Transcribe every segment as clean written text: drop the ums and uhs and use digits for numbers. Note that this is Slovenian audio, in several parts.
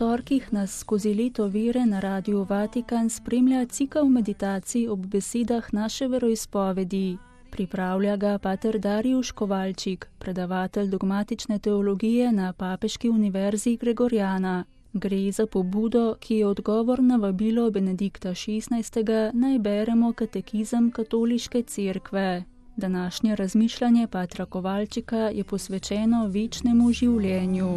torkih nas skozi leto vere na Radiu Vatikan spremlja cikel meditacij ob besedah naše veroizpovedi. Pripravlja ga pater Darijuš Kovalčik, predavatelj dogmatične teologije na Papeški univerzi Gregoriana. Gre za pobudo, ki je odgovor na vabilo Benedikta XVI. Naj beremo katekizem Katoliške cerkve. Današnje razmišljanje patra Kovalčika je posvečeno večnemu življenju.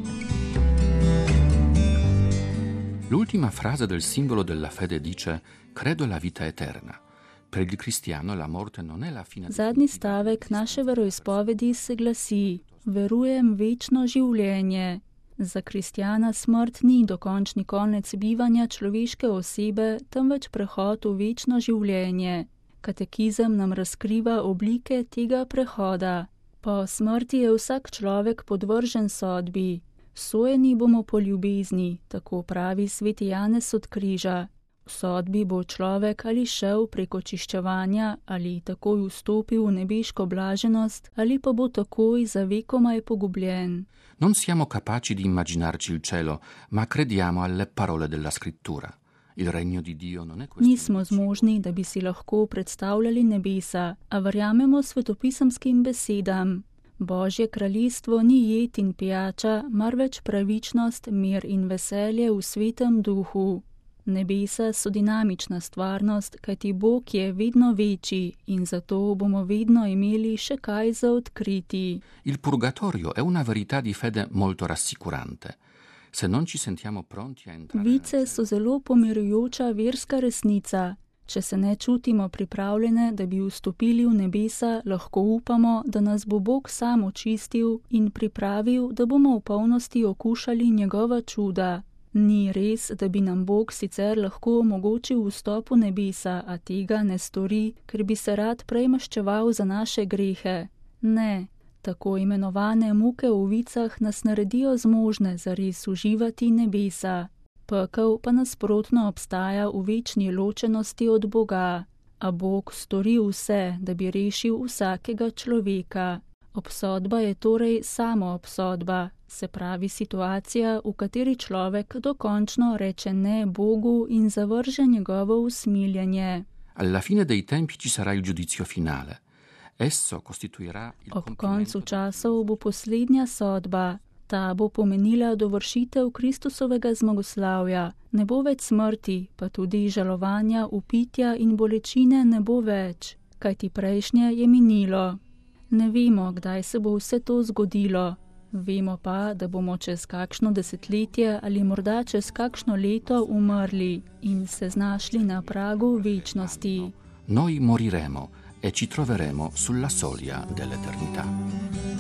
L'ultima frase del simbolo della fede dice: credo alla vita eterna. Per il cristiano la morte non è la fine. Zadnji stavek naše veroizpovedi se glasi: verujem večno življenje. Za kristjana smrt ni dokončni konec bivanja človeške osebe, temveč prehod v večno življenje. Katekizem nam razkriva oblike tega prehoda. Po smrti je vsak človek podvržen sodbi. Sojeni bomo po ljubezni, tako pravi sveti Janez od Križa. V sodbi bo človek ali šel preko čiščevanja, ali takoj vstopil v nebeško blaženost, ali pa bo takoj za vekomaj pogubljen. Non siamo capaci di immaginarci il cielo, ma crediamo alle parole della scrittura. Il regno di Dio non è questo. Nismo zmožni, da bi si lahko predstavljali nebesa, a verjamemo svetopisemskim besedam. Božje kraljestvo ni jed in pijača, marveč pravičnost, mir in veselje v svetem duhu. Nebesa so dinamična stvarnost, kajti Bog je vedno večji in zato bomo vedno imeli še kaj za odkriti. Il purgatorio è una verità di fede molto rassicurante. Se non ci sentiamo pronti a entrare. Vice so zelo pomirjujoča verska resnica. Če se ne čutimo pripravljene, da bi vstopili v nebesa, lahko upamo, da nas bo Bog sam očistil in pripravil, da bomo v polnosti okušali njegova čuda. Ni res, da bi nam Bog sicer lahko omogočil vstop v nebesa, a tega ne stori, ker bi se rad prej maščeval za naše grehe. Ne, tako imenovane muke v vicah nas naredijo zmožne zares uživati nebesa. Pekel pa nasprotno obstaja v večni ločenosti od Boga, a Bog stori vse, da bi rešil vsakega človeka. Obsodba je torej samo obsodba, se pravi situacija, v kateri človek dokončno reče ne Bogu in zavrže njegovo usmiljenje. Alla fine dei tempi ci sarà il giudizio finale. Esso costituirà il Ob koncu časov bo poslednja sodba. Ta bo pomenila dovršitev Kristusovega zmagoslavja. Ne bo več smrti, pa tudi žalovanja, upitja in bolečine ne bo več, kajti prejšnje je minilo. Ne vemo, kdaj se bo vse to zgodilo. Vemo pa, da bomo čez kakšno desetletje ali morda čez kakšno leto umrli in se znašli na pragu večnosti. Noi moriremo e ci troveremo sulla soglia dell'eternità.